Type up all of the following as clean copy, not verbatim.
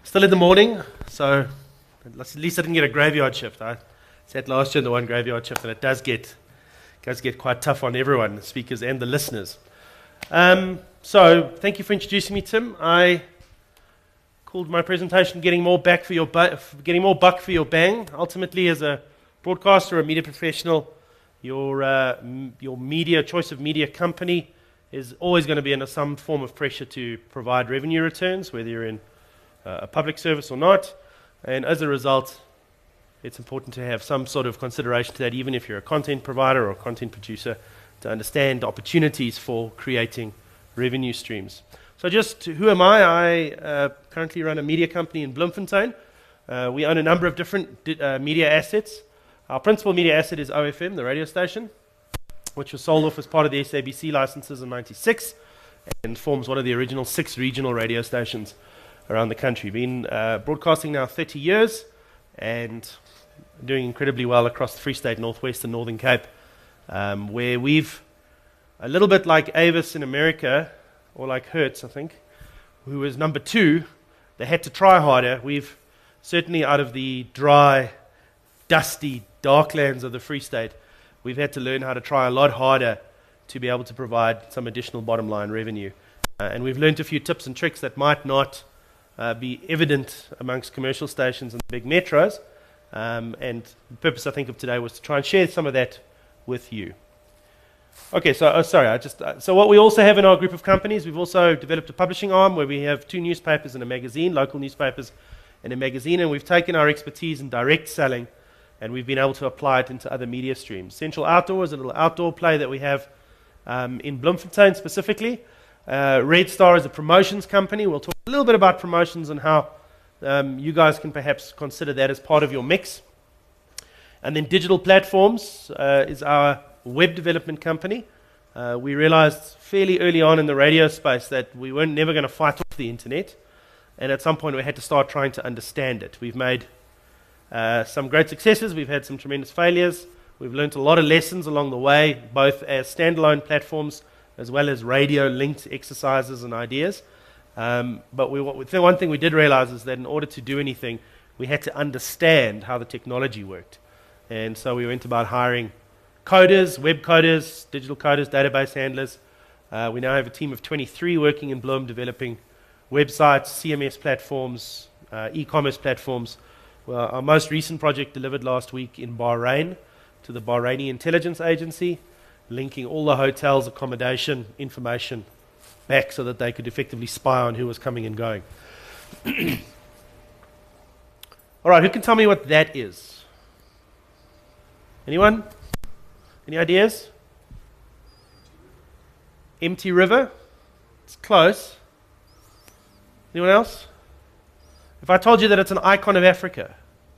Still in the morning, so at least I didn't get a graveyard shift. I sat last year in the one graveyard shift, and it does get quite tough on everyone, the speakers and the listeners. So thank you for introducing me, Tim. I called my presentation "Getting More Buck for Your Bang." Ultimately, as a broadcaster or a media professional, your media choice of media company is always going to be under some form of pressure to provide revenue returns, whether you're in a public service or not, and as a result, it's important to have some sort of consideration to that, even if you're a content provider or a content producer, to understand opportunities for creating revenue streams. So just, who am I? I currently run a media company in Bloemfontein. We own a number of different media assets. Our principal media asset is OFM, the radio station, which was sold off as part of the SABC licenses in '96 and forms one of the original 6 regional radio stations around the country. Been broadcasting now 30 years and doing incredibly well across the Free State, Northwest and Northern Cape, where we've, a little bit like Avis in America, or like Hertz, I think, who was number 2, they had to try harder. We've certainly, out of the dry, dusty, dark lands of the Free State, we've had to learn how to try a lot harder to be able to provide some additional bottom line revenue. And we've learned a few tips and tricks that might not be evident amongst commercial stations and big metros, and the purpose, I think, of today was to try and share some of that with you. Okay, so so what we also have in our group of companies, we've also developed a publishing arm where we have 2 newspapers and a magazine, local newspapers and a magazine, and we've taken our expertise in direct selling and we've been able to apply it into other media streams. Central Outdoor is a little outdoor play that we have in Bloemfontein specifically. Red Star is a promotions company. We'll talk a little bit about promotions and how you guys can perhaps consider that as part of your mix. And then Digital Platforms is our web development company. We realized fairly early on in the radio space that we weren't never going to fight off the internet, and at some point we had to start trying to understand it. We've made some great successes. We've had some tremendous failures. We've learned a lot of lessons along the way, both as standalone platforms as well as radio-linked exercises and ideas. But one thing we did realize is that in order to do anything, we had to understand how the technology worked. And so we went about hiring coders, web coders, digital coders, database handlers. We now have a team of 23 working in Bloem, developing websites, CMS platforms, e-commerce platforms. Well, our most recent project delivered last week in Bahrain to the Bahraini Intelligence Agency, linking all the hotels' accommodation information back so that they could effectively spy on who was coming and going. All right, who can tell me what that is? Anyone? Any ideas? Empty River? It's close. Anyone else? If I told you that it's an icon of Africa?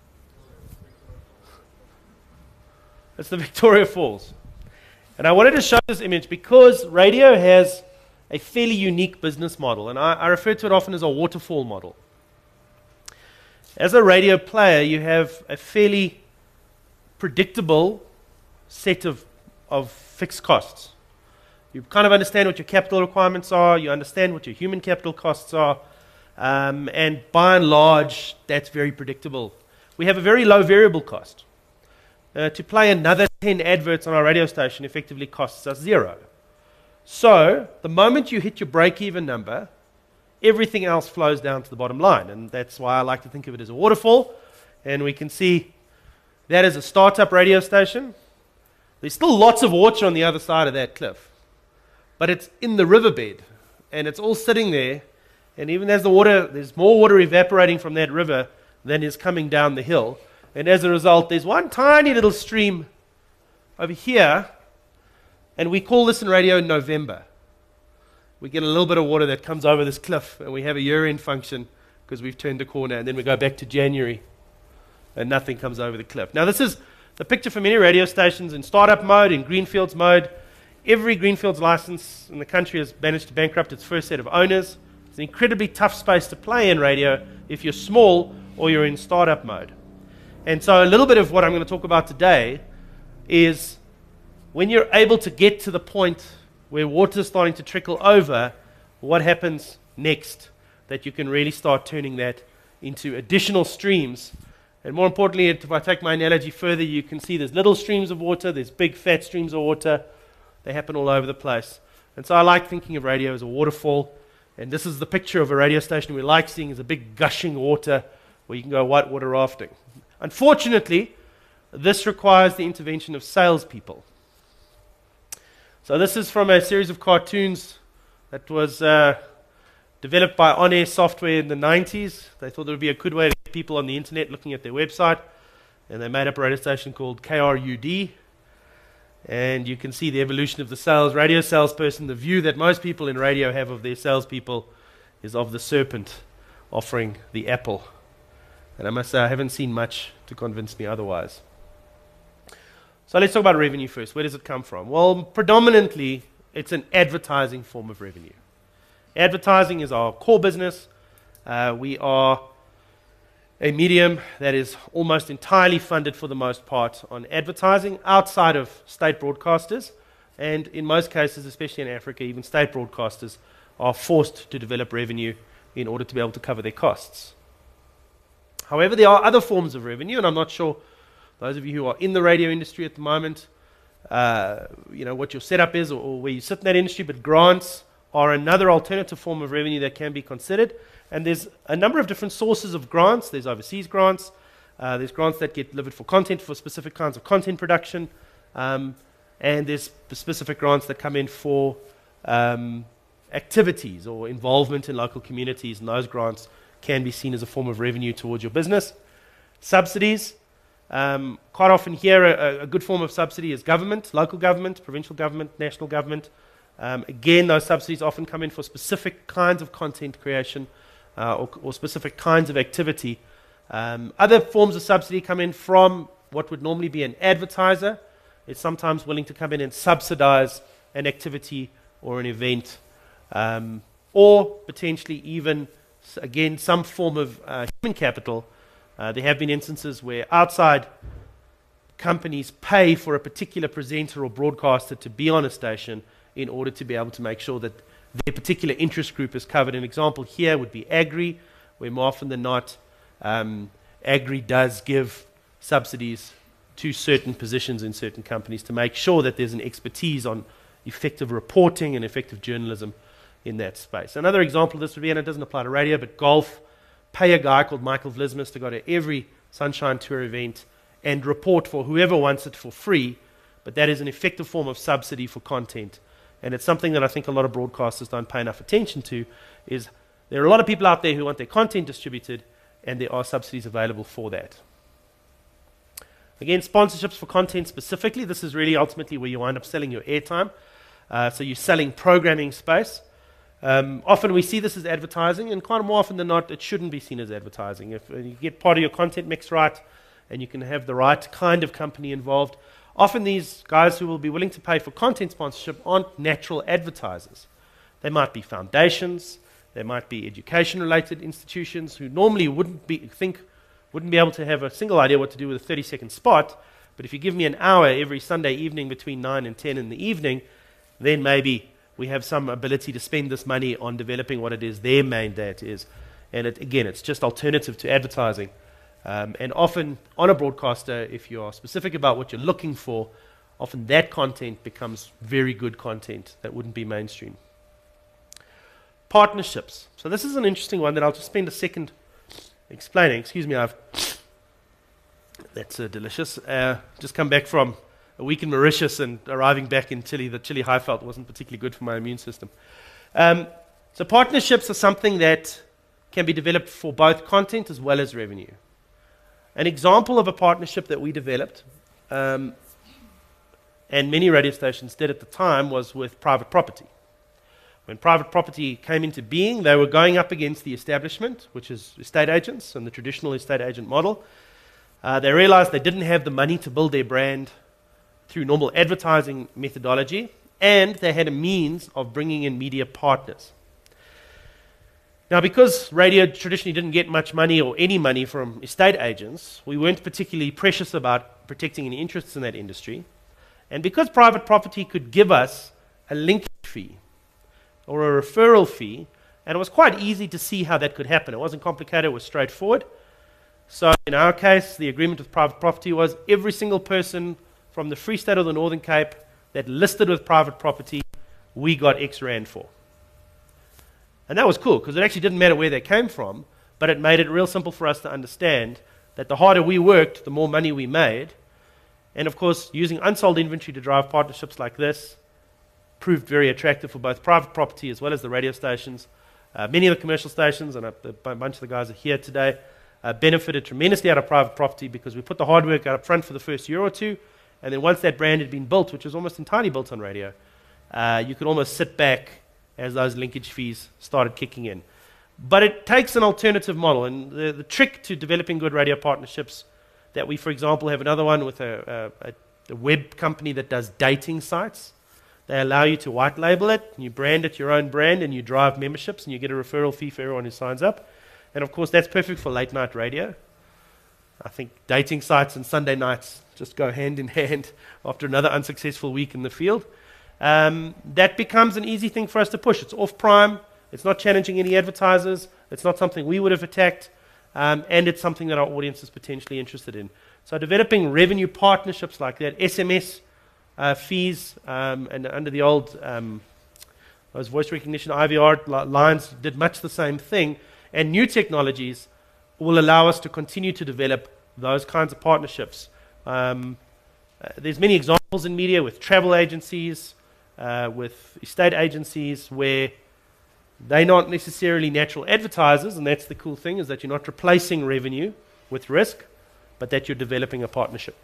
It's the Victoria Falls. And I wanted to show this image because radio has a fairly unique business model, and I refer to it often as a waterfall model. As a radio player, you have a fairly predictable set of fixed costs. You kind of understand what your capital requirements are, you understand what your human capital costs are, and by and large, that's very predictable. We have a very low variable cost. To play another 10 adverts on our radio station effectively costs us 0. So, the moment you hit your break-even number, everything else flows down to the bottom line, and that's why I like to think of it as a waterfall. And we can see that is a startup radio station. There's still lots of water on the other side of that cliff, but it's in the riverbed, and it's all sitting there, and even as there's more water evaporating from that river than is coming down the hill, and as a result, there's one tiny little stream over here, and we call this in radio November. We get a little bit of water that comes over this cliff, and we have a year-end function because we've turned a corner, and then we go back to January, and nothing comes over the cliff. Now, this is the picture for many radio stations in startup mode, in greenfields mode. Every greenfields license in the country has managed to bankrupt its first set of owners. It's an incredibly tough space to play in radio if you're small or you're in startup mode. And so a little bit of what I'm going to talk about today is when you're able to get to the point where water's starting to trickle over, what happens next that you can really start turning that into additional streams. And more importantly, if I take my analogy further, you can see there's little streams of water, there's big fat streams of water. They happen all over the place. And so I like thinking of radio as a waterfall. And this is the picture of a radio station we like seeing as a big gushing water where you can go whitewater rafting. Unfortunately, this requires the intervention of salespeople. So this is from a series of cartoons that was developed by On Air Software in the 90s. They thought it would be a good way to get people on the internet looking at their website. And they made up a radio station called KRUD. And you can see the evolution of the radio salesperson. The view that most people in radio have of their salespeople is of the serpent offering the apple. And I must say, I haven't seen much to convince me otherwise. So let's talk about revenue first. Where does it come from? Well, predominantly, it's an advertising form of revenue. Advertising is our core business. We are a medium that is almost entirely funded for the most part on advertising outside of state broadcasters. And in most cases, especially in Africa, even state broadcasters are forced to develop revenue in order to be able to cover their costs. However, there are other forms of revenue, and I'm not sure those of you who are in the radio industry at the moment, what your setup is or where you sit in that industry, but grants are another alternative form of revenue that can be considered. And there's a number of different sources of grants. There's overseas grants. There's grants that get delivered for content, for specific kinds of content production. And there's specific grants that come in for activities or involvement in local communities. And those grants can be seen as a form of revenue towards your business. Subsidies. Quite often here, a good form of subsidy is government, local government, provincial government, national government. Again, those subsidies often come in for specific kinds of content creation or specific kinds of activity. Other forms of subsidy come in from what would normally be an advertiser. It's sometimes willing to come in and subsidize an activity or an event, or potentially even, again, some form of human capital. There have been instances where outside companies pay for a particular presenter or broadcaster to be on a station in order to be able to make sure that their particular interest group is covered. An example here would be Agri, where more often than not, Agri does give subsidies to certain positions in certain companies to make sure that there's an expertise on effective reporting and effective journalism in that space. Another example of this would be, and it doesn't apply to radio, but golf. Pay a guy called Michael Vlismas to go to every Sunshine Tour event and report for whoever wants it for free, but that is an effective form of subsidy for content. And it's something that I think a lot of broadcasters don't pay enough attention to, is there are a lot of people out there who want their content distributed, and there are subsidies available for that. Again, sponsorships for content specifically, this is really ultimately where you wind up selling your airtime. So you're selling programming space. Often we see this as advertising, and quite more often than not, it shouldn't be seen as advertising. If you get part of your content mix right, and you can have the right kind of company involved, often these guys who will be willing to pay for content sponsorship aren't natural advertisers. They might be foundations, they might be education-related institutions who normally wouldn't be able to have a single idea what to do with a 30-second spot, but if you give me an hour every Sunday evening between 9 and 10 in the evening, then maybe we have some ability to spend this money on developing what it is their mandate is. And again, it's just alternative to advertising. And often on a broadcaster, if you are specific about what you're looking for, often that content becomes very good content that wouldn't be mainstream. Partnerships. So this is an interesting one that I'll just spend a second explaining. Excuse me, that's delicious. Just come back from a week in Mauritius and arriving back in Chile. The Chile Highveld wasn't particularly good for my immune system. So partnerships are something that can be developed for both content as well as revenue. An example of a partnership that we developed, and many radio stations did at the time, was with private property. When private property came into being, they were going up against the establishment, which is estate agents and the traditional estate agent model. They realized they didn't have the money to build their brand through normal advertising methodology, and they had a means of bringing in media partners. Now, because radio traditionally didn't get much money or any money from estate agents, we weren't particularly precious about protecting any interests in that industry. And because private property could give us a linkage fee or a referral fee And it was quite easy to see how that could happen. It wasn't complicated, it was straightforward. So in our case, the agreement with private property was every single person from the Free State or the Northern Cape that listed with private property, we got X rand for. And that was cool, because it actually didn't matter where they came from, but it made it real simple for us to understand that the harder we worked, the more money we made. And of course, using unsold inventory to drive partnerships like this proved very attractive for both private property as well as the radio stations. Many of the commercial stations, and a bunch of the guys are here today, benefited tremendously out of private property because we put the hard work out up front for the first year or two, and then once that brand had been built, which was almost entirely built on radio, you could almost sit back as those linkage fees started kicking in. But it takes an alternative model, and the trick to developing good radio partnerships that we, for example, have another one with a web company that does dating sites. They allow you to white label it, and you brand it your own brand, and you drive memberships, and you get a referral fee for everyone who signs up. And of course, that's perfect for late night radio. I think dating sites and Sunday nights just go hand in hand after another unsuccessful week in the field. That becomes an easy thing for us to push. It's off-prime, it's not challenging any advertisers, it's not something we would have attacked, and it's something that our audience is potentially interested in. So developing revenue partnerships like that, SMS fees, and under the old those voice recognition IVR lines did much the same thing, and new technologies will allow us to continue to develop those kinds of partnerships. There's many examples in media with travel agencies, with estate agencies, where they're not necessarily natural advertisers, and that's the cool thing, is that you're not replacing revenue with risk, but that you're developing a partnership.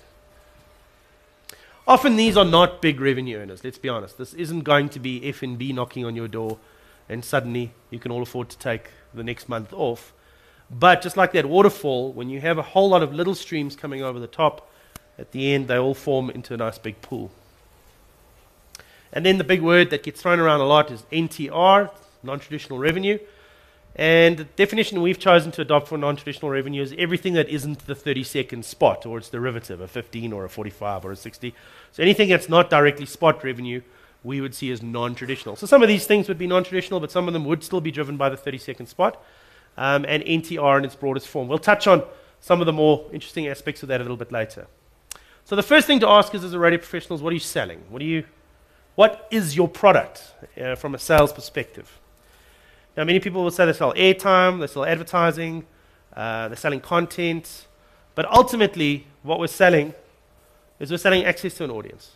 Often these are not big revenue earners, let's be honest. This isn't going to be F&B knocking on your door and suddenly you can all afford to take the next month off. But just like that waterfall, when you have a whole lot of little streams coming over the top, at the end they all form into a nice big pool. And then the big word that gets thrown around a lot is NTR, non-traditional revenue. And the definition we've chosen to adopt for non-traditional revenue is everything that isn't the 30-second spot or its derivative, a 15 or a 45 or a 60. So anything that's not directly spot revenue, we would see as non-traditional. So some of these things would be non-traditional, but some of them would still be driven by the 30-second spot, and NTR in its broadest form. We'll touch on some of the more interesting aspects of that a little bit later. So the first thing to ask is, as a radio professionals, what are you selling? What is your product from a sales perspective? Now, many people will say they sell airtime, they sell advertising, they're selling content, but ultimately what we're selling is we're selling access to an audience.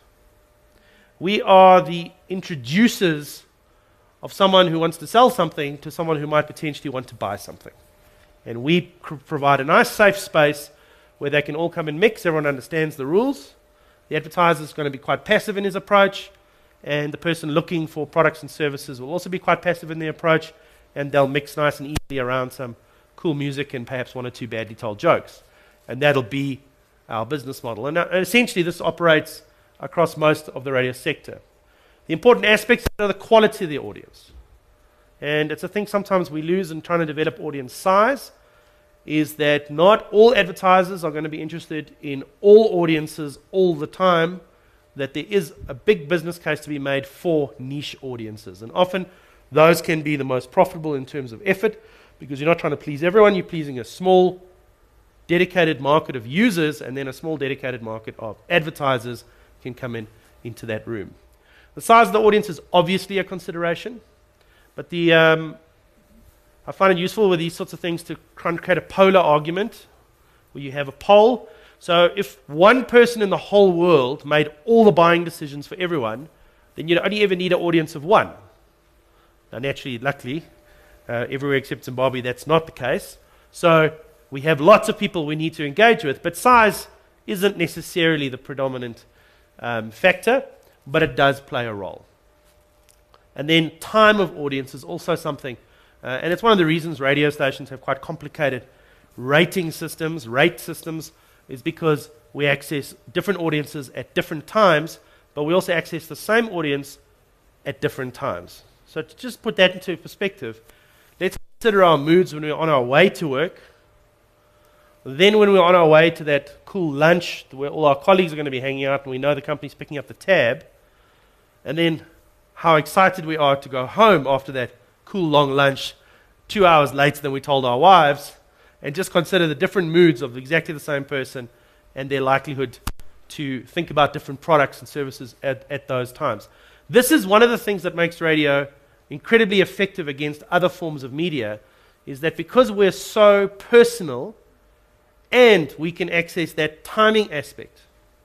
We are the introducers of someone who wants to sell something to someone who might potentially want to buy something. And we provide a nice safe space where they can all come and mix, everyone understands the rules. The advertiser is going to be quite passive in his approach, and the person looking for products and services will also be quite passive in their approach, and they'll mix nice and easily around some cool music and perhaps one or two badly told jokes. And that'll be our business model. And essentially this operates across most of the radio sector. The important aspects are the quality of the audience. And it's a thing sometimes we lose in trying to develop audience size, is that not all advertisers are going to be interested in all audiences all the time, that there is a big business case to be made for niche audiences. And often those can be the most profitable in terms of effort, because you're not trying to please everyone, you're pleasing a small, dedicated market of users, and then a small, dedicated market of advertisers can come into that room. The size of the audience is obviously a consideration, but I find it useful with these sorts of things to try and create a polar argument, where you have a poll. So if one person in the whole world made all the buying decisions for everyone, then you'd only ever need an audience of one. Now, naturally, luckily, everywhere except Zimbabwe, that's not the case. So we have lots of people we need to engage with, but size isn't necessarily the predominant factor, but it does play a role. And then time of audience is also something, and it's one of the reasons radio stations have quite complicated rating systems, rate systems, is because we access different audiences at different times, but we also access the same audience at different times. So to just put that into perspective, let's consider our moods when we're on our way to work, then when we're on our way to that cool lunch where all our colleagues are going to be hanging out and we know the company's picking up the tab, and then how excited we are to go home after that cool long lunch 2 hours later than we told our wives, and just consider the different moods of exactly the same person and their likelihood to think about different products and services at those times. This is one of the things that makes radio incredibly effective against other forms of media, is that because we're so personal and we can access that timing aspect,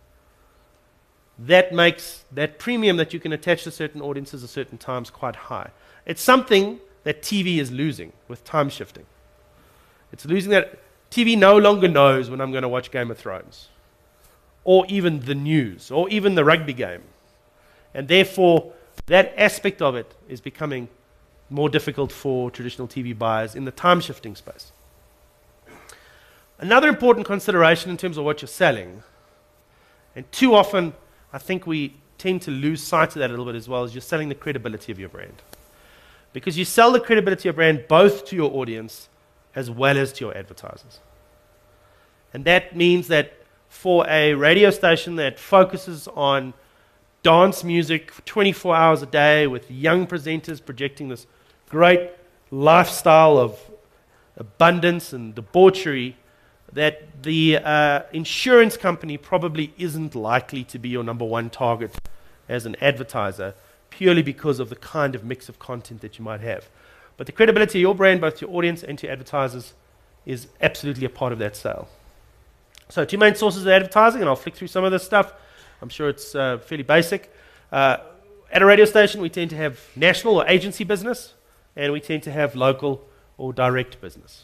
that makes that premium that you can attach to certain audiences at certain times quite high. It's something that TV is losing with time shifting. It's losing that. TV no longer knows when I'm going to watch Game of Thrones, or even the news, or even the rugby game. And therefore, that aspect of it is becoming more difficult for traditional TV buyers in the time shifting space. Another important consideration in terms of what you're selling, and too often I think we tend to lose sight of that a little bit as well, is you're selling the credibility of your brand. Because you sell the credibility of your brand both to your audience as well as to your advertisers. And that means that for a radio station that focuses on dance music 24 hours a day with young presenters projecting this great lifestyle of abundance and debauchery, that the insurance company probably isn't likely to be your number one target as an advertiser, purely because of the kind of mix of content that you might have. But the credibility of your brand, both to your audience and to advertisers, is absolutely a part of that sale. So 2 main sources of advertising, and I'll flick through some of this stuff. I'm sure it's fairly basic. At a radio station, we tend to have national or agency business, and we tend to have local or direct business.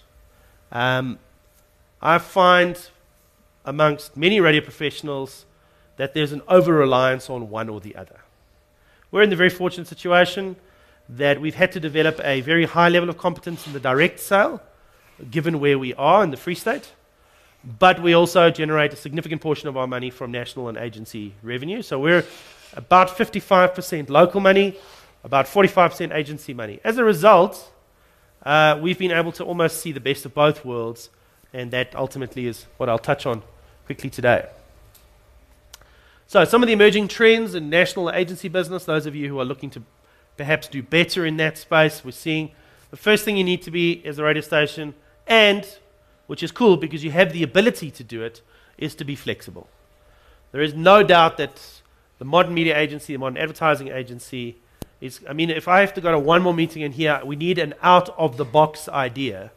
I find amongst many radio professionals that there's an over-reliance on one or the other. We're in the very fortunate situation that we've had to develop a very high level of competence in the direct sale, given where we are in the Free State, but we also generate a significant portion of our money from national and agency revenue. So we're about 55% local money, about 45% agency money. As a result, we've been able to almost see the best of both worlds, and that ultimately is what I'll touch on quickly today. So some of the emerging trends in national agency business, those of you who are looking to perhaps do better in that space, we're seeing the first thing you need to be as a radio station, and which is cool because you have the ability to do it, is to be flexible. There is no doubt that the modern media agency, the modern advertising agency is, I mean, if I have to go to one more meeting in here, we need an out-of-the-box idea.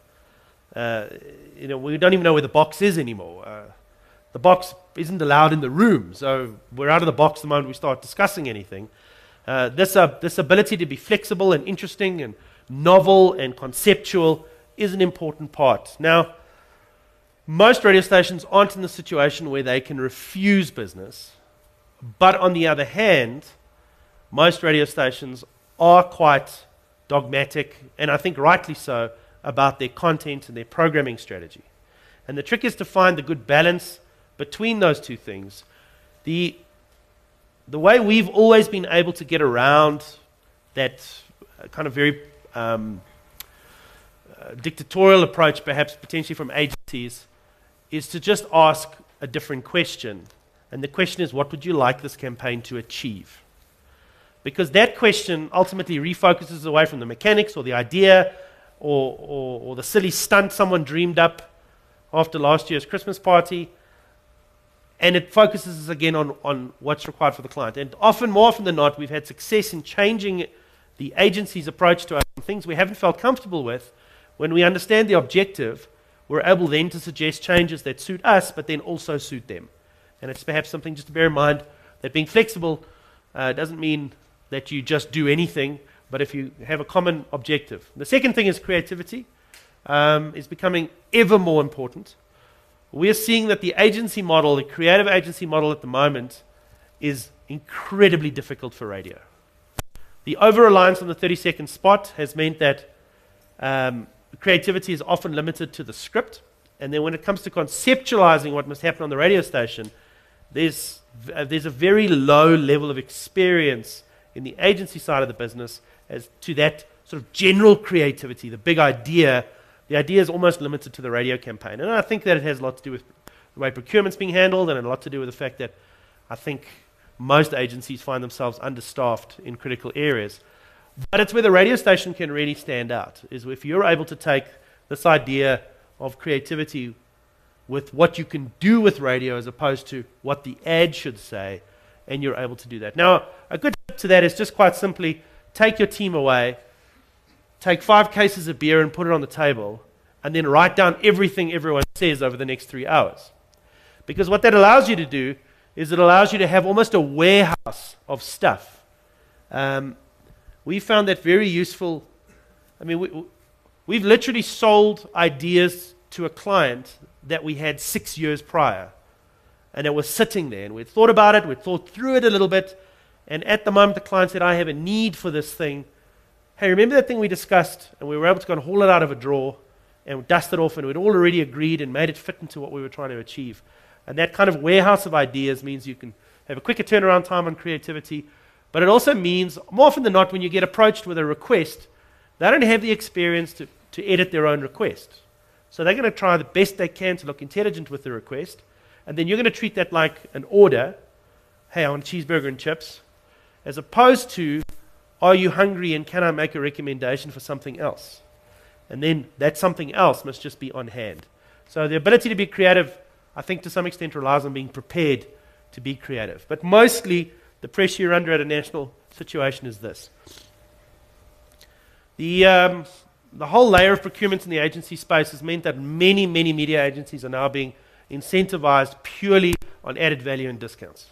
We don't even know where the box is anymore. The box isn't allowed in the room, so we're out of the box the moment we start discussing anything. This ability to be flexible and interesting and novel and conceptual is an important part. Now, most radio stations aren't in the situation where they can refuse business, but on the other hand, most radio stations are quite dogmatic, and I think rightly so, about their content and their programming strategy. And the trick is to find the good balance between those two things. The way we've always been able to get around that kind of very dictatorial approach, perhaps potentially from agencies, is to just ask a different question. And the question is, what would you like this campaign to achieve? Because that question ultimately refocuses away from the mechanics or the idea or the silly stunt someone dreamed up after last year's Christmas party, and it focuses us again on what's required for the client. And more often than not, we've had success in changing the agency's approach to things we haven't felt comfortable with. When we understand the objective, we're able then to suggest changes that suit us, but then also suit them. And it's perhaps something just to bear in mind, that being flexible doesn't mean that you just do anything, but if you have a common objective. The second thing is creativity. Is becoming ever more important. We're seeing that the agency model, the creative agency model at the moment, is incredibly difficult for radio. The over-reliance on the 30-second spot has meant that creativity is often limited to the script, and then when it comes to conceptualizing what must happen on the radio station, there's a very low level of experience in the agency side of the business as to that sort of general creativity, the big idea. The idea is almost limited to the radio campaign. And I think that it has a lot to do with the way procurement's being handled, and a lot to do with the fact that I think most agencies find themselves understaffed in critical areas. But it's where the radio station can really stand out, is if you're able to take this idea of creativity with what you can do with radio as opposed to what the ad should say, and you're able to do that. Now, a good tip to that is just quite simply take your team away, take 5 cases of beer and put it on the table, and then write down everything everyone says over the next 3 hours. Because what that allows you to do is it allows you to have almost a warehouse of stuff. We found that very useful. I mean, we've literally sold ideas to a client that we had 6 years prior. And it was sitting there, and we'd thought about it, we'd thought through it a little bit, and at the moment the client said, I have a need for this thing. Hey, remember that thing we discussed? And we were able to go and haul it out of a drawer and dust it off, and we'd all already agreed and made it fit into what we were trying to achieve. And that kind of warehouse of ideas means you can have a quicker turnaround time on creativity, but it also means, more often than not, when you get approached with a request, they don't have the experience to edit their own request. So they're going to try the best they can to look intelligent with the request, and then you're going to treat that like an order. Hey, I want a cheeseburger and chips, as opposed to, are you hungry and can I make a recommendation for something else? And then that something else must just be on hand. So the ability to be creative, I think to some extent relies on being prepared to be creative. But mostly the pressure you're under at a national situation is this. The whole layer of procurement in the agency space has meant that many, many media agencies are now being incentivized purely on added value and discounts.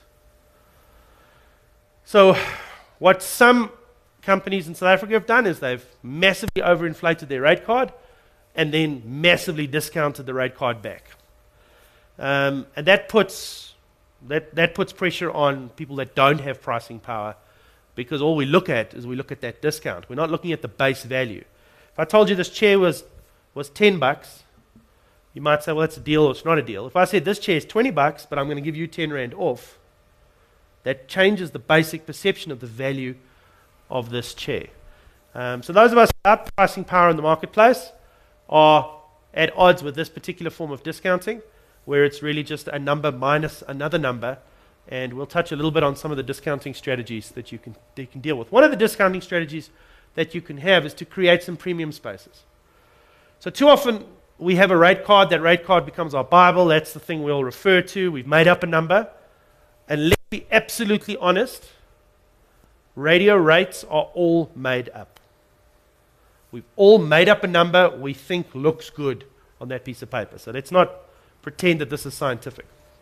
So what some companies in South Africa have done is they've massively overinflated their rate card and then massively discounted the rate card back. And that puts pressure on people that don't have pricing power, because all we look at is we look at that discount. We're not looking at the base value. If I told you this chair was $10, you might say, well, that's a deal or it's not a deal. If I said this chair is $20, but I'm going to give you 10 Rand off, that changes the basic perception of the value of this chair. So those of us without pricing power in the marketplace are at odds with this particular form of discounting, where it's really just a number minus another number, and we'll touch a little bit on some of the discounting strategies that you can deal with. One of the discounting strategies that you can have is to create some premium spaces. So too often we have a rate card, that rate card becomes our Bible, that's the thing we'll refer to, we've made up a number, and let's be absolutely honest, radio rates are all made up. We've all made up a number we think looks good on that piece of paper. So let's not pretend that this is scientific.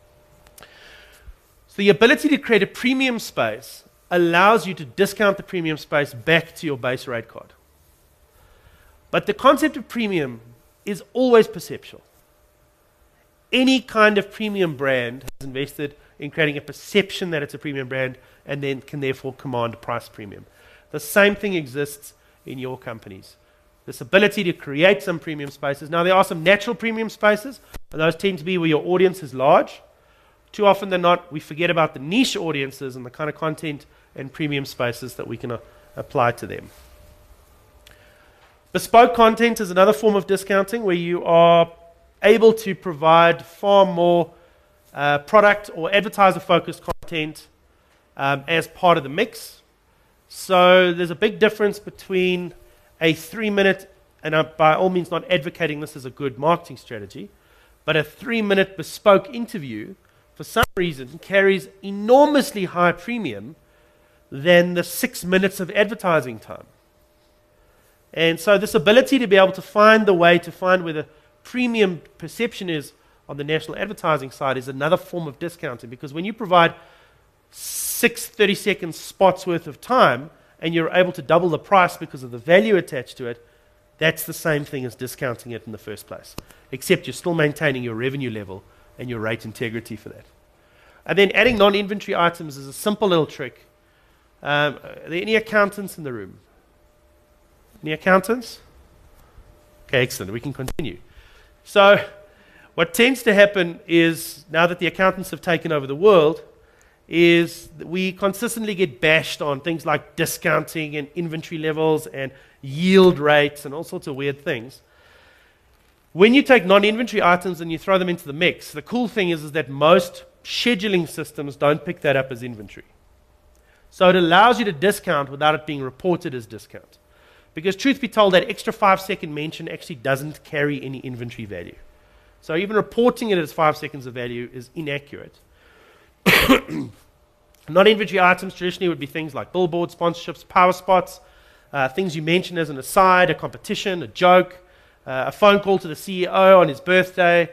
So the ability to create a premium space allows you to discount the premium space back to your base rate card. But the concept of premium is always perceptual. Any kind of premium brand has invested in creating a perception that it's a premium brand and then can therefore command a price premium. The same thing exists in your companies. This ability to create some premium spaces. Now, there are some natural premium spaces, and those tend to be where your audience is large. Too often than not, we forget about the niche audiences and the kind of content and premium spaces that we can apply to them. Bespoke content is another form of discounting where you are able to provide far more product or advertiser-focused content as part of the mix. So there's a big difference between a 3-minute, and I'm by all means not advocating this as a good marketing strategy, but a 3-minute bespoke interview for some reason carries enormously higher premium than the 6 minutes of advertising time. And so this ability to be able to find the way to find where the premium perception is on the national advertising side is another form of discounting, because when you provide 6 30-second spots worth of time and you're able to double the price because of the value attached to it, that's the same thing as discounting it in the first place, except you're still maintaining your revenue level and your rate integrity for that. And then adding non-inventory items is a simple little trick. Are there any accountants in the room? Any accountants? Okay, excellent. We can continue. So what tends to happen is, now that the accountants have taken over the world, is that we consistently get bashed on things like discounting and inventory levels and yield rates and all sorts of weird things. When you take non-inventory items and you throw them into the mix, the cool thing is that most scheduling systems don't pick that up as inventory. So it allows you to discount without it being reported as discount. Because truth be told, that extra 5-second mention actually doesn't carry any inventory value. So even reporting it as 5 seconds of value is inaccurate. Non-inventory items traditionally would be things like billboards, sponsorships, power spots, things you mention as an aside, a competition, a joke, a phone call to the CEO on his birthday,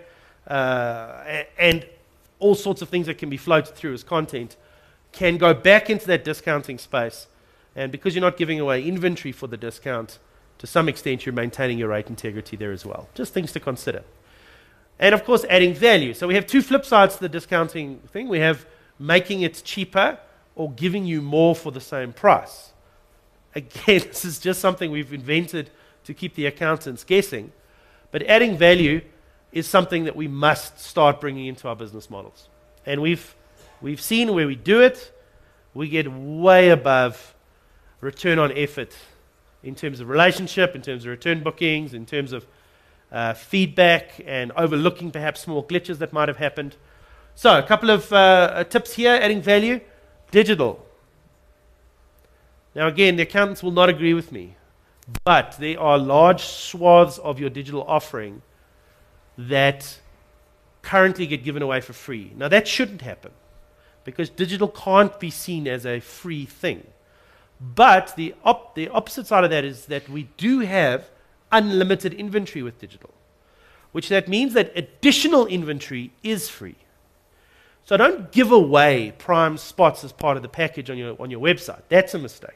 and all sorts of things that can be floated through as content can go back into that discounting space. And because you're not giving away inventory for the discount, to some extent you're maintaining your rate integrity there as well. Just things to consider. And of course, adding value. So we have two flip sides to the discounting thing. We have making it cheaper or giving you more for the same price. Again, this is just something we've invented to keep the accountants guessing. But adding value is something that we must start bringing into our business models. And we've seen where we do it, we get way above return on effort in terms of relationship, in terms of return bookings, in terms of feedback, and overlooking perhaps small glitches that might have happened. So a couple of tips here, adding value. Digital. Now again, the accountants will not agree with me, but there are large swaths of your digital offering that currently get given away for free. Now that shouldn't happen, because digital can't be seen as a free thing. But the opposite side of that is that we do have unlimited inventory with digital, which that means that additional inventory is free. So don't give away prime spots as part of the package on your website. That's a mistake.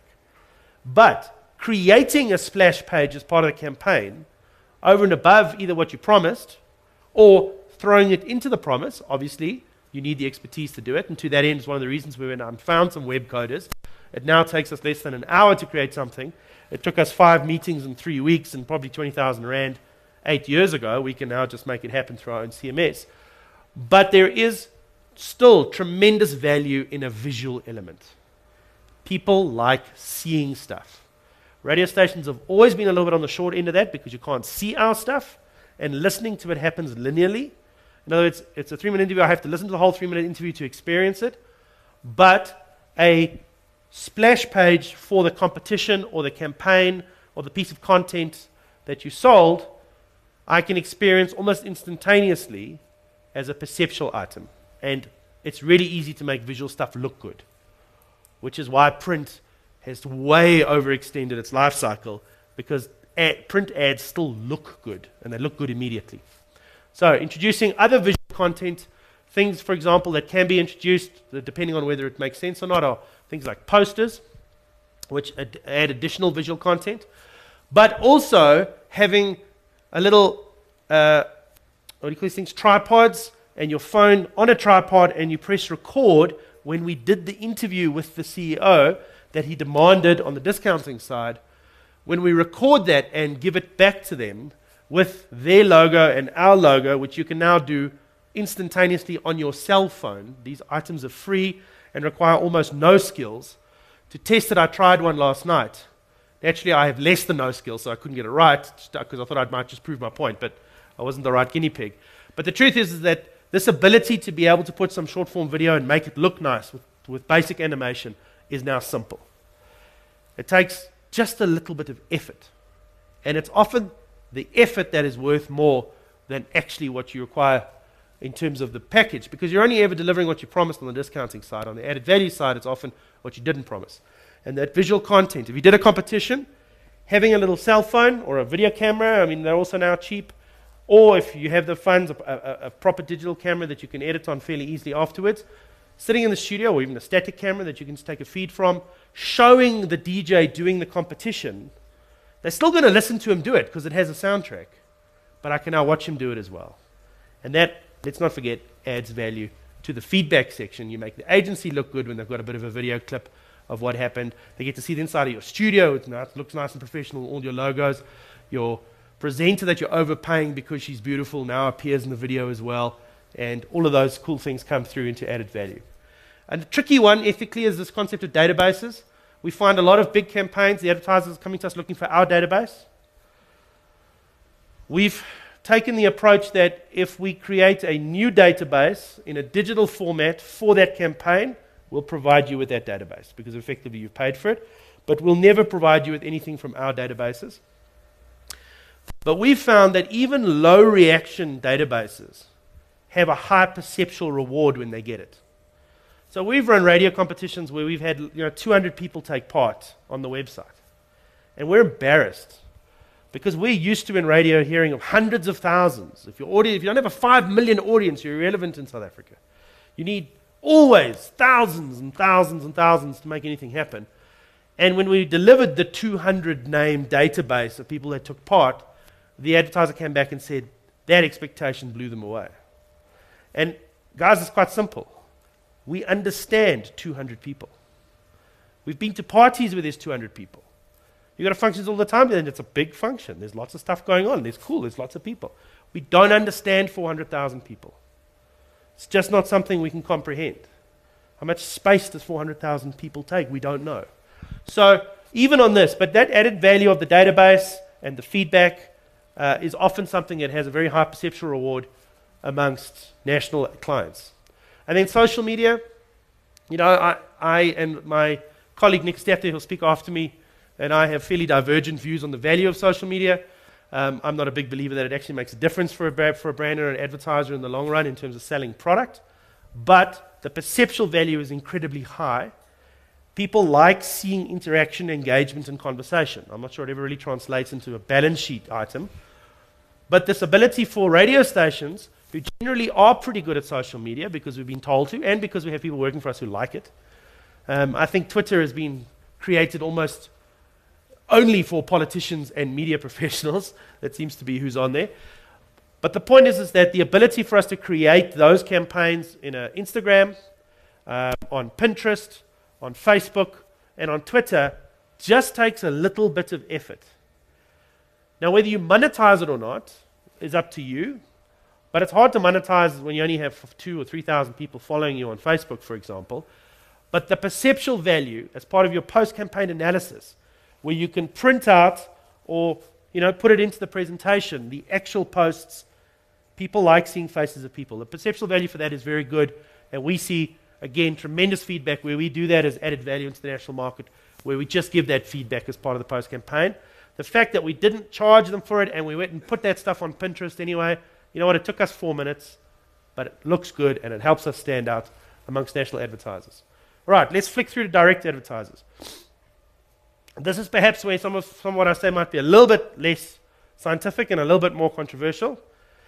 But creating a splash page as part of the campaign, over and above either what you promised or throwing it into the promise, obviously you need the expertise to do it. And to that end is one of the reasons we went out and found some web coders. It now takes us less than an hour to create something. It took us 5 meetings in 3 weeks and probably 20,000 Rand 8 years ago. We can now just make it happen through our own CMS. But there is still tremendous value in a visual element. People like seeing stuff. Radio stations have always been a little bit on the short end of that because you can't see our stuff, and listening to it happens linearly. In other words, it's a 3-minute interview. I have to listen to the whole 3-minute interview to experience it. But a splash page for the competition or the campaign or the piece of content that you sold, I can experience almost instantaneously as a perceptual item. And it's really easy to make visual stuff look good, which is why print has way overextended its life cycle, because print ads still look good, and they look good immediately. So introducing other visual content, things, for example, that can be introduced, depending on whether it makes sense or not, are things like posters, which add additional visual content, but also having a little, what do you call these things, tripods, and your phone on a tripod, and you press record. When we did the interview with the CEO that he demanded on the discounting side, when we record that and give it back to them with their logo and our logo, which you can now do instantaneously on your cell phone. These items are free and require almost no skills. To test it, I tried one last night. Actually, I have less than no skills, so I couldn't get it right, because I thought I might just prove my point, but I wasn't the right guinea pig. But the truth is that this ability to be able to put some short-form video and make it look nice with basic animation is now simple. It takes just a little bit of effort. And it's often the effort that is worth more than actually what you require in terms of the package, because you're only ever delivering what you promised on the discounting side. On the added value side, it's often what you didn't promise. And that visual content, if you did a competition, having a little cell phone or a video camera, I mean, they're also now cheap. Or if you have the funds, a proper digital camera that you can edit on fairly easily afterwards, sitting in the studio, or even a static camera that you can just take a feed from, showing the DJ doing the competition, they're still going to listen to him do it because it has a soundtrack. But I can now watch him do it as well. And that, let's not forget, adds value to the feedback section. You make the agency look good when they've got a bit of a video clip of what happened. They get to see the inside of your studio. It looks nice and professional, all your logos. Your presenter that you're overpaying because she's beautiful now appears in the video as well, and all of those cool things come through into added value. And the tricky one ethically is this concept of databases. We find a lot of big campaigns, the advertisers are coming to us looking for our database. We've taken the approach that if we create a new database in a digital format for that campaign, we'll provide you with that database because effectively you've paid for it, but we'll never provide you with anything from our databases. But we've found that even low reaction databases have a high perceptual reward when they get it. So we've run radio competitions where we've had 200 people take part on the website. And we're embarrassed because we're used to in radio hearing of hundreds of thousands. If you don't have a 5 million audience, you're irrelevant in South Africa. You need always thousands and thousands and thousands to make anything happen. And when we delivered the 200 name database of people that took part, the advertiser came back and said that expectation blew them away. And guys, it's quite simple. We understand 200 people. We've been to parties where there's 200 people. You go to functions all the time, and it's a big function. There's lots of stuff going on. There's lots of people. We don't understand 400,000 people. It's just not something we can comprehend. How much space does 400,000 people take? We don't know. So even on this, but that added value of the database and the feedback is often something that has a very high perceptual reward amongst national clients. And then social media, I and my colleague Nick Stepter, who'll speak after me, and I have fairly divergent views on the value of social media. I'm not a big believer that it actually makes a difference for a brand or an advertiser in the long run in terms of selling product, but the perceptual value is incredibly high. People like seeing interaction, engagement, and conversation. I'm not sure it ever really translates into a balance sheet item, but this ability for radio stations, who generally are pretty good at social media because we've been told to, and because we have people working for us who like it. I think Twitter has been created almost only for politicians and media professionals. That seems to be who's on there. But the point is that the ability for us to create those campaigns in Instagram, on Pinterest, on Facebook, and on Twitter just takes a little bit of effort. Now, whether you monetize it or not is up to you, but it's hard to monetize when you only have 2,000 or 3,000 people following you on Facebook, for example. But the perceptual value as part of your post-campaign analysis, where you can print out or put it into the presentation, the actual posts, people like seeing faces of people. The perceptual value for that is very good, and we see, again, tremendous feedback where we do that as added value into the national market, where we just give that feedback as part of the post-campaign. The fact that we didn't charge them for it and we went and put that stuff on Pinterest anyway, you know what, it took us 4 minutes, but it looks good and it helps us stand out amongst national advertisers. All right, let's flick through to direct advertisers. This is perhaps where some of what I say might be a little bit less scientific and a little bit more controversial,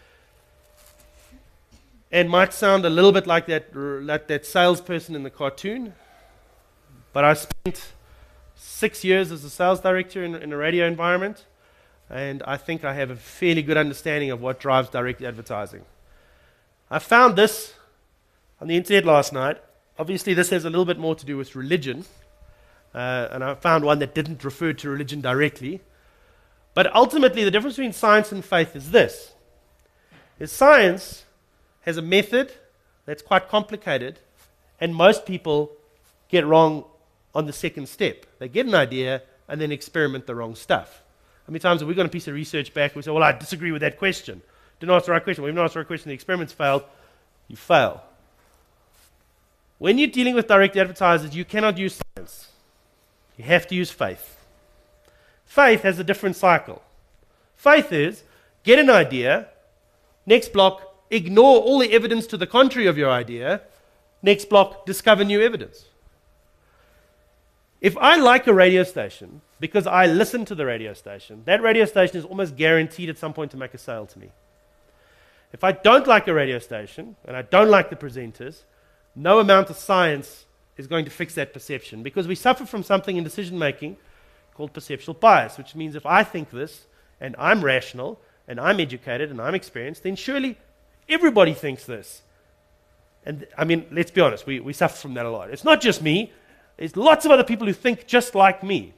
and might sound a little bit like that salesperson in the cartoon. But I spent 6 years as a sales director in a radio environment, and I think I have a fairly good understanding of what drives direct advertising. I found this on the internet last night. Obviously, this has a little bit more to do with religion, and I found one that didn't refer to religion directly. But ultimately, the difference between science and faith is this. Science has a method that's quite complicated, and most people get wrong on the second step. They get an idea and then experiment the wrong stuff. How many times have we got a piece of research back and we say, well, I disagree with that question. Didn't answer the right question. Well, you've not answered the right question. The experiment's failed. You fail. When you're dealing with direct advertisers, you cannot use science. You have to use faith. Faith has a different cycle. Faith is, get an idea, next block, ignore all the evidence to the contrary of your idea, next block, discover new evidence. If I like a radio station because I listen to the radio station, that radio station is almost guaranteed at some point to make a sale to me. If I don't like a radio station and I don't like the presenters, no amount of science is going to fix that perception, because we suffer from something in decision making called perceptual bias, which means if I think this and I'm rational and I'm educated and I'm experienced, then surely everybody thinks this. And I mean, let's be honest, we suffer from that a lot. It's not just me. There's lots of other people who think just like me.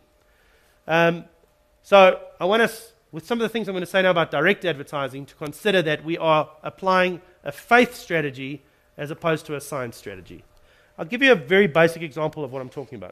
So I want us, with some of the things I'm going to say now about direct advertising, to consider that we are applying a faith strategy as opposed to a science strategy. I'll give you a very basic example of what I'm talking about.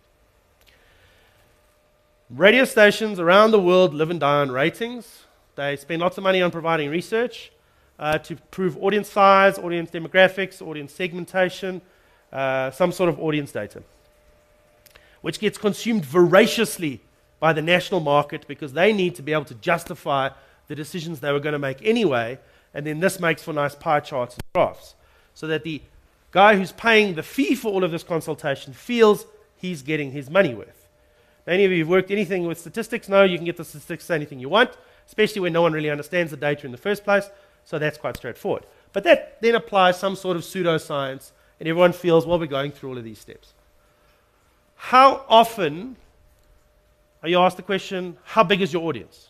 Radio stations around the world live and die on ratings. They spend lots of money on providing research to prove audience size, audience demographics, audience segmentation, some sort of audience data, which gets consumed voraciously by the national market because they need to be able to justify the decisions they were going to make anyway, and then this makes for nice pie charts and graphs, so that the guy who's paying the fee for all of this consultation feels he's getting his money worth. Now, any of you who've worked anything with statistics know you can get the statistics to say anything you want, especially when no one really understands the data in the first place, so that's quite straightforward. But that then applies some sort of pseudoscience, and everyone feels, well, we're going through all of these steps. How often are you asked the question, how big is your audience?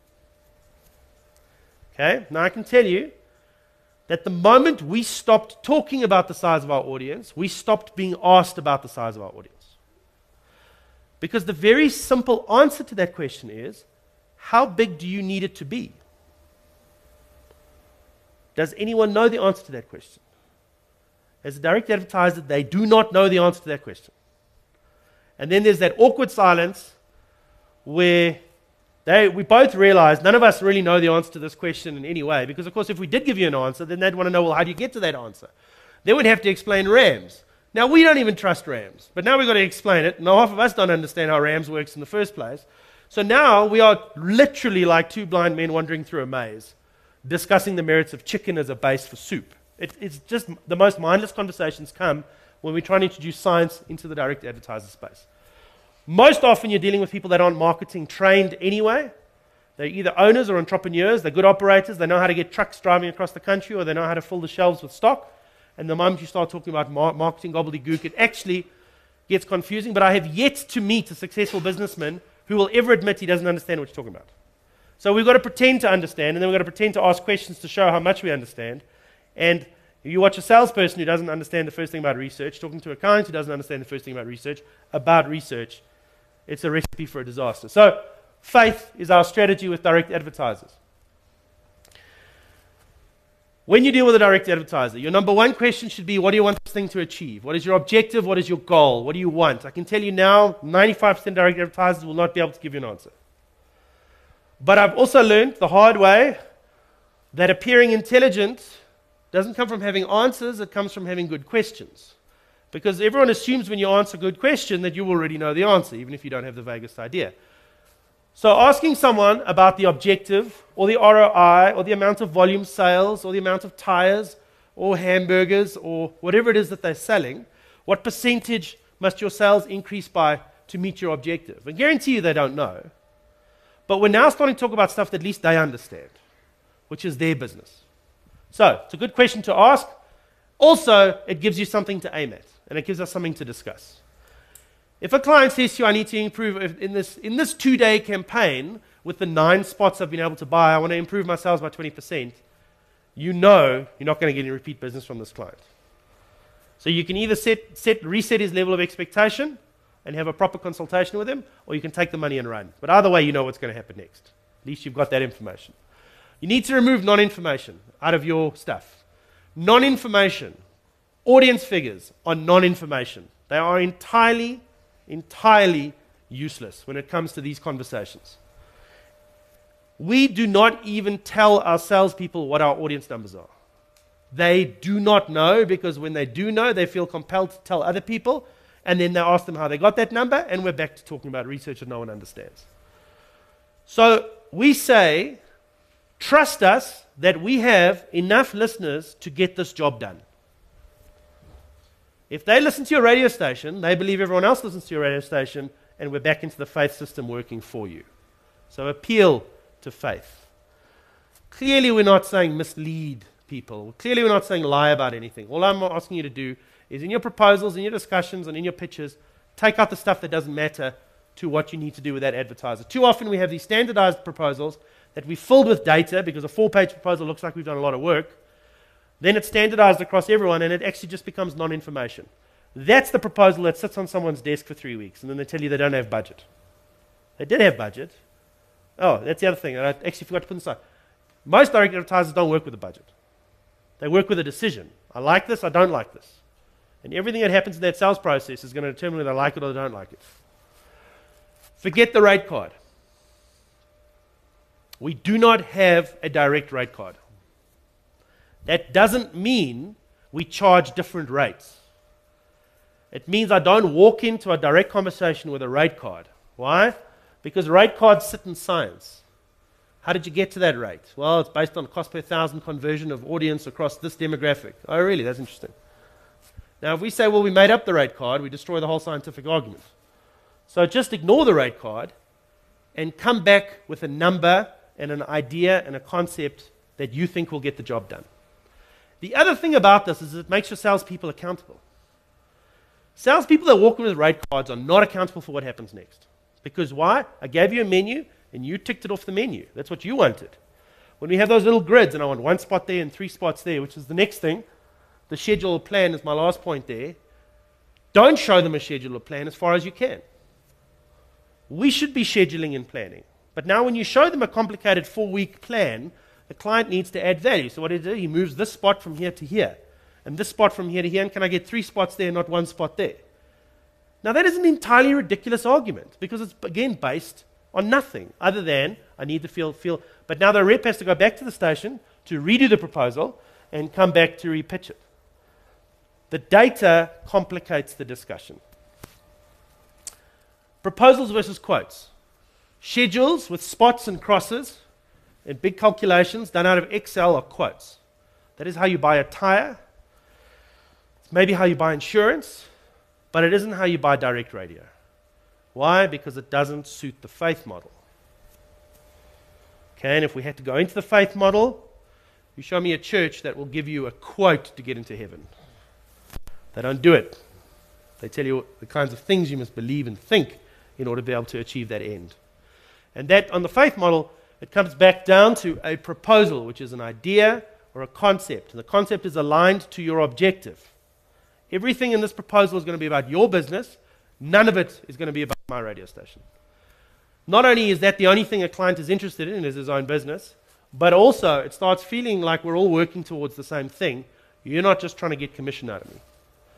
Okay, now I can tell you that the moment we stopped talking about the size of our audience, we stopped being asked about the size of our audience. Because the very simple answer to that question is, how big do you need it to be? Does anyone know the answer to that question? As a direct advertiser, they do not know the answer to that question. And then there's that awkward silence where we both realize none of us really know the answer to this question in any way, because of course if we did give you an answer, then they'd want to know, well, how do you get to that answer? Then we'd have to explain RAMs. Now, we don't even trust RAMs, but now we've got to explain it. Now, half of us don't understand how RAMs works in the first place. So now we are literally like two blind men wandering through a maze, discussing the merits of chicken as a base for soup. It's just the most mindless conversations come when we try and introduce science into the direct advertiser space. Most often you're dealing with people that aren't marketing trained anyway. They're either owners or entrepreneurs, they're good operators, they know how to get trucks driving across the country, or they know how to fill the shelves with stock. And the moment you start talking about marketing gobbledygook, it actually gets confusing. But I have yet to meet a successful businessman who will ever admit he doesn't understand what you're talking about. So we've got to pretend to understand, and then we've got to pretend to ask questions to show how much we understand. And you watch a salesperson who doesn't understand the first thing about research, talking to a client who doesn't understand the first thing about research, it's a recipe for a disaster. So faith is our strategy with direct advertisers. When you deal with a direct advertiser, your number one question should be, what do you want this thing to achieve? What is your objective? What is your goal? What do you want? I can tell you now, 95% of direct advertisers will not be able to give you an answer. But I've also learned the hard way that appearing intelligent doesn't come from having answers, it comes from having good questions. Because everyone assumes when you answer a good question that you already know the answer, even if you don't have the vaguest idea. So asking someone about the objective, or the ROI, or the amount of volume sales, or the amount of tires, or hamburgers, or whatever it is that they're selling, what percentage must your sales increase by to meet your objective? I guarantee you they don't know. But we're now starting to talk about stuff that at least they understand, which is their business. So it's a good question to ask. Also, it gives you something to aim at, and it gives us something to discuss. If a client says to you, I need to improve in this 2-day campaign with the 9 spots I've been able to buy, I want to improve my sales by 20%, you know you're not going to get any repeat business from this client. So you can either reset his level of expectation and have a proper consultation with him, or you can take the money and run. But either way, you know what's going to happen next. At least you've got that information. You need to remove non-information out of your stuff. Non-information, audience figures are non-information. They are entirely useless when it comes to these conversations. We do not even tell our salespeople what our audience numbers are. They do not know, because when they do know, they feel compelled to tell other people, and then they ask them how they got that number, and we're back to talking about research that no one understands. So we say, trust us that we have enough listeners to get this job done. If they listen to your radio station, they believe everyone else listens to your radio station, and we're back into the faith system working for you. So appeal to faith. Clearly we're not saying mislead people. Clearly we're not saying lie about anything. All I'm asking you to do is in your proposals, in your discussions, and in your pitches, take out the stuff that doesn't matter to what you need to do with that advertiser. Too often we have these standardized proposals that we filled with data, because a 4-page proposal looks like we've done a lot of work. Then it's standardized across everyone, and it actually just becomes non-information. That's the proposal that sits on someone's desk for 3 weeks, and then they tell you they don't have budget. They did have budget. Oh, that's the other thing. I actually forgot to put this on. Most direct advertisers don't work with a budget. They work with a decision. I like this, I don't like this. And everything that happens in that sales process is going to determine whether I like it or I don't like it. Forget the rate card. We do not have a direct rate card. That doesn't mean we charge different rates. It means I don't walk into a direct conversation with a rate card. Why? Because rate cards sit in science. How did you get to that rate? Well, it's based on cost per thousand conversion of audience across this demographic. Oh, really? That's interesting. Now, if we say, well, we made up the rate card, we destroy the whole scientific argument. So just ignore the rate card and come back with a number and an idea and a concept that you think will get the job done. The other thing about this is it makes your salespeople accountable. Salespeople that walk in with rate cards are not accountable for what happens next. Because why? I gave you a menu and you ticked it off the menu. That's what you wanted. When we have those little grids and I want 1 spot there and 3 spots there, which is the next thing, the schedule plan is my last point there. Don't show them a schedule or plan as far as you can. We should be scheduling and planning. But now when you show them a complicated 4-week plan, the client needs to add value. So what he does, he moves this spot from here to here, and this spot from here to here, and can I get 3 spots there, not 1 spot there? Now that is an entirely ridiculous argument, because it's, again, based on nothing other than I need to feel. But now the rep has to go back to the station to redo the proposal and come back to repitch it. The data complicates the discussion. Proposals versus quotes. Schedules with spots and crosses and big calculations done out of Excel are quotes. That is how you buy a tire. It's maybe how you buy insurance, but it isn't how you buy direct radio. Why? Because it doesn't suit the faith model. Okay, and if we had to go into the faith model, you show me a church that will give you a quote to get into heaven. They don't do it. They tell you the kinds of things you must believe and think in order to be able to achieve that end. And that, on the faith model, it comes back down to a proposal, which is an idea or a concept. And the concept is aligned to your objective. Everything in this proposal is going to be about your business. None of it is going to be about my radio station. Not only is that the only thing a client is interested in is his own business, but also it starts feeling like we're all working towards the same thing. You're not just trying to get commission out of me.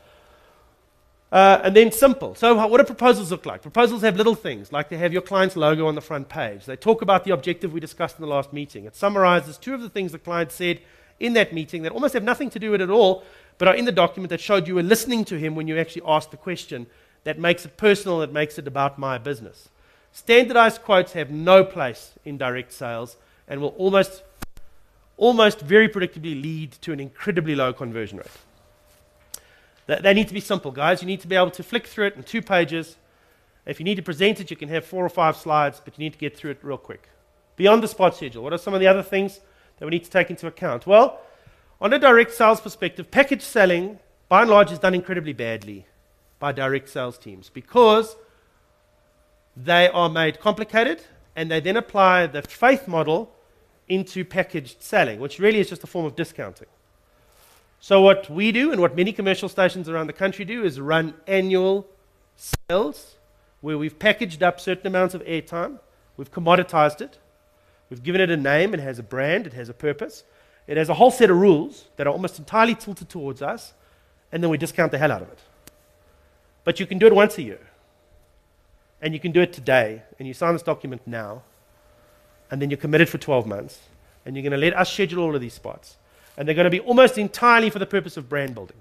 And then simple. So what do proposals look like? Proposals have little things, like they have your client's logo on the front page. They talk about the objective we discussed in the last meeting. It summarizes 2 of the things the client said in that meeting that almost have nothing to do with it at all, but are in the document that showed you were listening to him when you actually asked the question. That makes it personal, that makes it about my business. Standardized quotes have no place in direct sales and will almost very predictably lead to an incredibly low conversion rate. They need to be simple, guys. You need to be able to flick through it in 2 pages. If you need to present it, you can have 4 or 5 slides, but you need to get through it real quick. Beyond the spot schedule, what are some of the other things that we need to take into account? Well, on a direct sales perspective, package selling, by and large, is done incredibly badly by direct sales teams because they are made complicated and they then apply the faith model into packaged selling, which really is just a form of discounting. So what we do and what many commercial stations around the country do is run annual sales where we've packaged up certain amounts of airtime, we've commoditized it, we've given it a name, it has a brand, it has a purpose, it has a whole set of rules that are almost entirely tilted towards us, and then we discount the hell out of it. But you can do it once a year, and you can do it today, and you sign this document now, and then you're committed for 12 months, and you're going to let us schedule all of these spots. And they're going to be almost entirely for the purpose of brand building.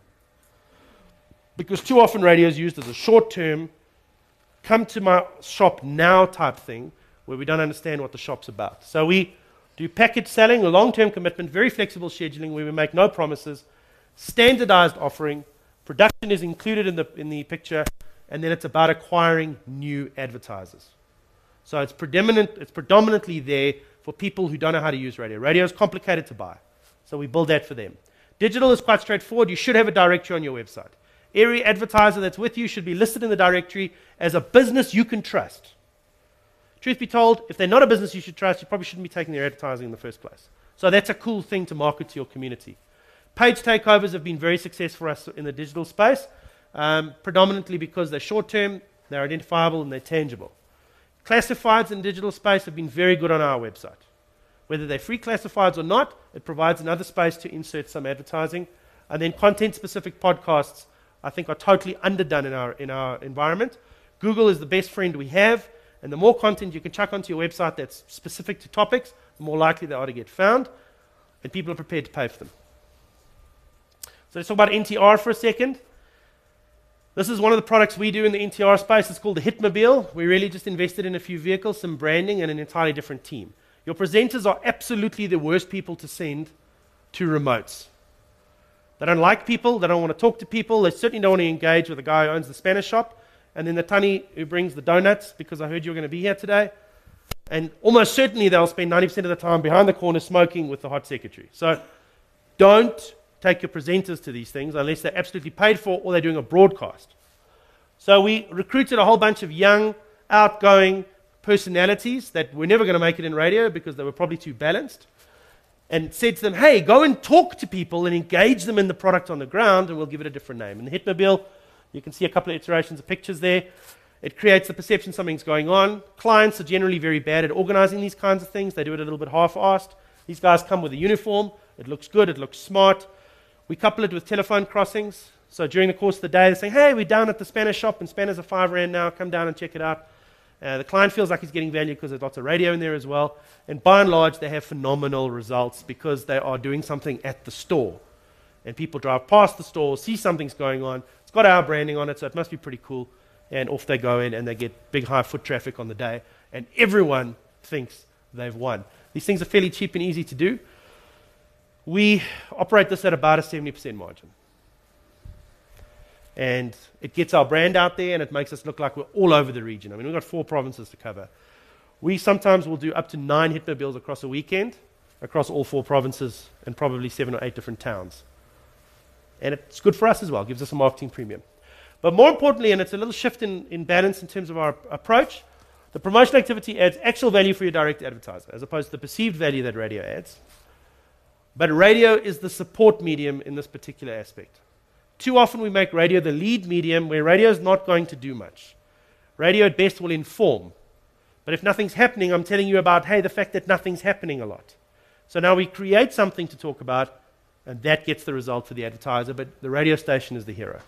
Because too often radio is used as a short-term, come to my shop now type thing, where we don't understand what the shop's about. So we do package selling, a long-term commitment, very flexible scheduling, where we make no promises, standardized offering, production is included in the picture, and then it's about acquiring new advertisers. So it's predominantly there for people who don't know how to use radio. Radio is complicated to buy. So we build that for them. Digital is quite straightforward. You should have a directory on your website. Every advertiser that's with you should be listed in the directory as a business you can trust. Truth be told, if they're not a business you should trust, you probably shouldn't be taking their advertising in the first place. So that's a cool thing to market to your community. Page takeovers have been very successful for us in the digital space, predominantly because they're short-term, they're identifiable, and they're tangible. Classifieds in digital space have been very good on our website. Whether they're free classifieds or not, it provides another space to insert some advertising. And then content-specific podcasts, I think, are totally underdone in our environment. Google is the best friend we have, and the more content you can chuck onto your website that's specific to topics, the more likely they are to get found, and people are prepared to pay for them. So let's talk about NTR for a second. This is one of the products we do in the NTR space. It's called the Hitmobile. We really just invested in a few vehicles, some branding, and an entirely different team. Your presenters are absolutely the worst people to send to remotes. They don't like people. They don't want to talk to people. They certainly don't want to engage with the guy who owns the Spanish shop. And then the tunny who brings the donuts, because I heard you were going to be here today. And almost certainly they'll spend 90% of the time behind the corner smoking with the hot secretary. So don't take your presenters to these things unless they're absolutely paid for or they're doing a broadcast. So we recruited a whole bunch of young, outgoing personalities that were never going to make it in radio because they were probably too balanced, and said to them, hey, go and talk to people and engage them in the product on the ground, and we'll give it a different name. And the Hitmobile, you can see a couple of iterations of pictures there. It creates the perception something's going on. Clients are generally very bad at organizing these kinds of things. They do it a little bit half-assed. These guys come with a uniform. It looks good. It looks smart. We couple it with telephone crossings. So during the course of the day, they're saying, hey, we're down at the Spanish shop, and Spanners are R5 now. Come down and check it out. The client feels like he's getting value because there's lots of radio in there as well. And by and large, they have phenomenal results because they are doing something at the store. And people drive past the store, see something's going on. It's got our branding on it, so it must be pretty cool. And off they go in, and they get big, high foot traffic on the day. And everyone thinks they've won. These things are fairly cheap and easy to do. We operate this at about a 70% margin. And it gets our brand out there, and it makes us look like we're all over the region. I mean, we've got 4 provinces to cover. We sometimes will do up to 9 Hitmobiles across a weekend, across all 4 provinces, and probably 7 or 8 different towns. And it's good for us as well. It gives us a marketing premium. But more importantly, and it's a little shift in balance in terms of our approach, the promotion activity adds actual value for your direct advertiser, as opposed to the perceived value that radio adds. But radio is the support medium in this particular aspect. Too often we make radio the lead medium, where radio is not going to do much. Radio at best will inform. But if nothing's happening, I'm telling you about, hey, the fact that nothing's happening a lot. So now we create something to talk about, and that gets the result for the advertiser, but the radio station is the hero.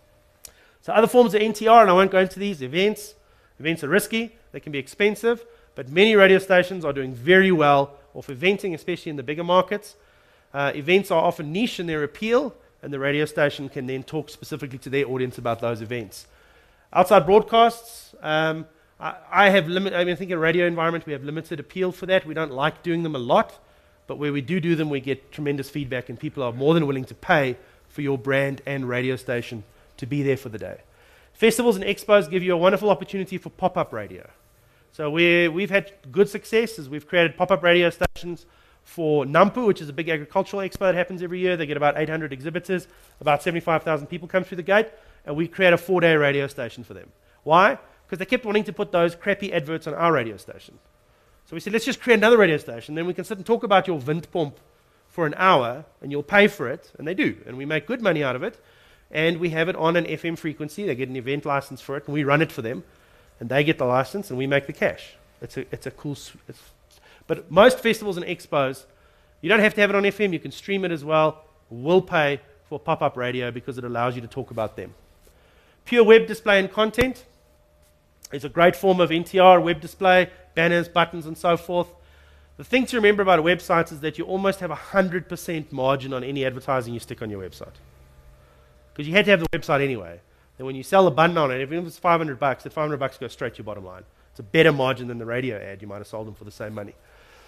So other forms of NTR, and I won't go into these, events. Events are risky, they can be expensive, but many radio stations are doing very well off eventing, especially in the bigger markets. Events are often niche in their appeal, and the radio station can then talk specifically to their audience about those events. Outside broadcasts, I think in a radio environment we have limited appeal for that. We don't like doing them a lot, but where we do them, we get tremendous feedback, and people are more than willing to pay for your brand and radio station to be there for the day. Festivals and expos give you a wonderful opportunity for pop-up radio. So we've had good success as we've created pop-up radio stations for NAMPU, which is a big agricultural expo that happens every year. They get about 800 exhibitors, about 75,000 people come through the gate, and we create a 4-day radio station for them. Why? Because they kept wanting to put those crappy adverts on our radio station. So we said, let's just create another radio station, then we can sit and talk about your Windpomp for an hour, and you'll pay for it, and they do, and we make good money out of it, and we have it on an FM frequency. They get an event license for it, and we run it for them, and they get the license, and we make the cash. It's a cool... But most festivals and expos, you don't have to have it on FM. You can stream it as well. We'll pay for pop-up radio because it allows you to talk about them. Pure web display and content is a great form of NTR, web display, banners, buttons, and so forth. The thing to remember about websites is that you almost have 100% margin on any advertising you stick on your website. Because you had to have the website anyway. And when you sell a button on it, even if it's $500, that $500 goes straight to your bottom line. It's a better margin than the radio ad. You might have sold them for the same money.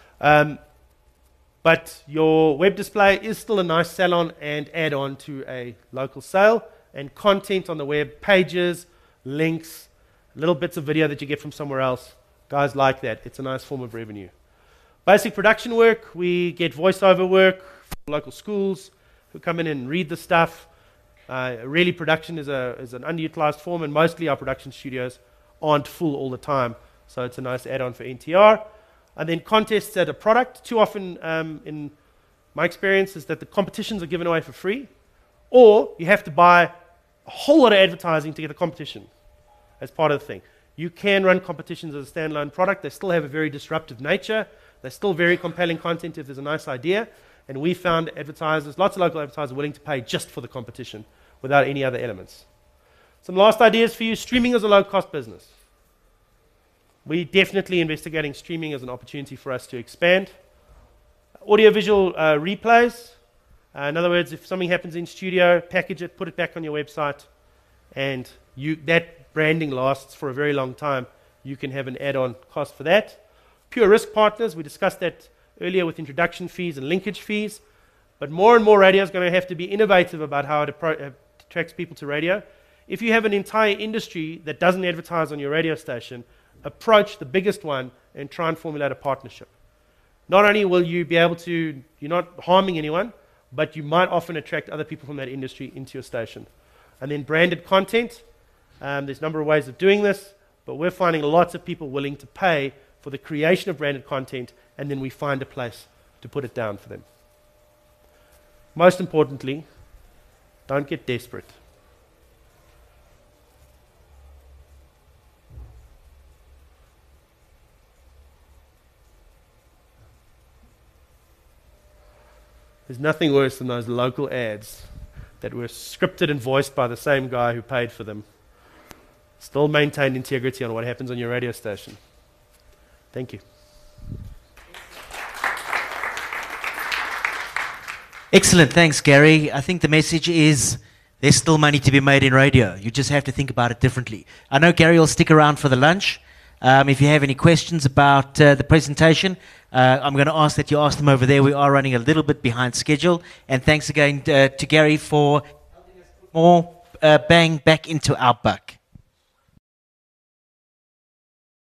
But your web display is still a nice sell-on and add-on to a local sale, and content on the web, pages, links, little bits of video that you get from somewhere else. Guys like that. It's a nice form of revenue. Basic production work, we get voiceover work from local schools who come in and read the stuff. Really, production is an underutilized form, and mostly our production studios aren't full all the time, so it's a nice add-on for NTR. And then contests at a product. Too often, in my experience, is that the competitions are given away for free, or you have to buy a whole lot of advertising to get the competition as part of the thing. You can run competitions as a standalone product. They still have a very disruptive nature. They're still very compelling content if there's a nice idea. And we found advertisers, lots of local advertisers, willing to pay just for the competition without any other elements. Some last ideas for you. Streaming is a low-cost business. We're definitely investigating streaming as an opportunity for us to expand. Audiovisual replays. In other words, if something happens in studio, package it, put it back on your website, and that branding lasts for a very long time. You can have an add-on cost for that. Pure risk partners, we discussed that earlier with introduction fees and linkage fees, but more and more radio is going to have to be innovative about how it attracts people to radio. If you have an entire industry that doesn't advertise on your radio station, approach the biggest one and try and formulate a partnership. Not only will you be able to, you're not harming anyone, but you might often attract other people from that industry into your station. And then branded content, there's a number of ways of doing this, but we're finding lots of people willing to pay for the creation of branded content, and then we find a place to put it down for them. Most importantly, don't get desperate. There's nothing worse than those local ads that were scripted and voiced by the same guy who paid for them. Still maintain integrity on what happens on your radio station. Thank you. Excellent, thanks Gary. I think the message is there's still money to be made in radio. You just have to think about it differently. I know Gary will stick around for the lunch. If you have any questions about the presentation, I'm going to ask that you ask them over there. We are running a little bit behind schedule. And thanks again to Gary for helping us put more bang back into our buck.